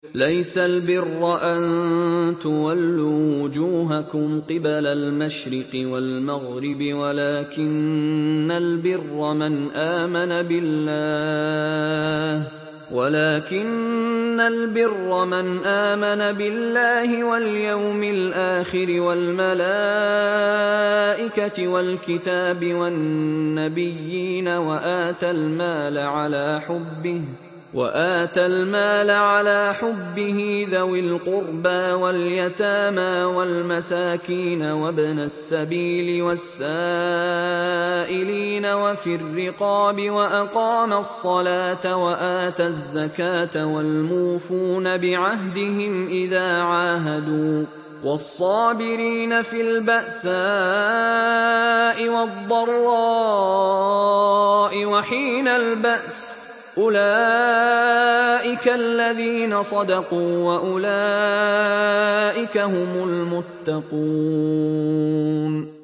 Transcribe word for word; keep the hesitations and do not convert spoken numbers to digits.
ليس البر أن تولوا وجوهكم قبل المشرق والمغرب ولكن البر من آمن بالله ولكن البر من آمن بالله واليوم الآخر والملائكة والكتاب والنبيين وآتى المال على حبه وآتى المال على حبه ذوي القربى واليتامى والمساكين وابن السبيل والسائلين وفي الرقاب وأقام الصلاة وآتى الزكاة والموفون بعهدهم إذا عاهدوا والصابرين في البأساء والضراء وحين البأس أولئك الذين صدقوا وأولئك هم المتقون.